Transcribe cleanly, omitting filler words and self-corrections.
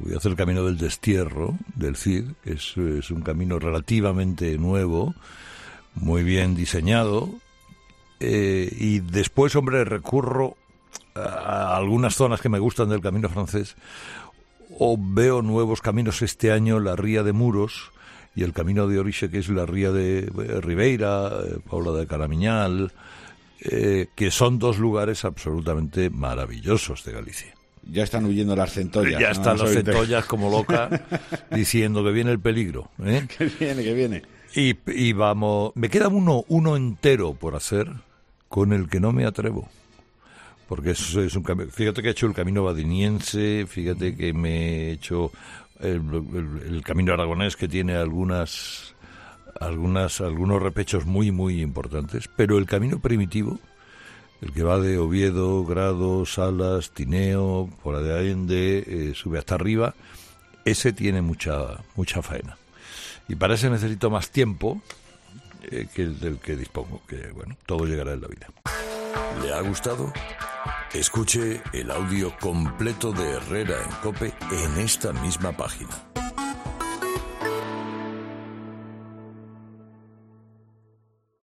voy a hacer el camino del destierro del Cid. Es un camino relativamente nuevo, muy bien diseñado, y después, hombre, recurro a algunas zonas que me gustan del camino francés, o veo nuevos caminos este año, la Ría de Muros y el camino de Orixe, que es la Ría de Ribeira, Paula de Caramiñal, que son dos lugares absolutamente maravillosos de Galicia. Ya están huyendo las centollas. Ya están las centollas como locas diciendo que viene el peligro. Que viene. Y vamos, me queda uno entero por hacer, con el que no me atrevo. Porque eso es un camino. Fíjate que he hecho el camino badiniense, fíjate que me he hecho el camino aragonés, que tiene algunos repechos muy, muy importantes. Pero el camino primitivo, el que va de Oviedo, Grado, Salas, Tineo, por la de Allende, sube hasta arriba, ese tiene mucha faena. Y para ese necesito más tiempo que el del que dispongo, que bueno, todo llegará en la vida. ¿Le ha gustado? Escuche el audio completo de Herrera en COPE en esta misma página.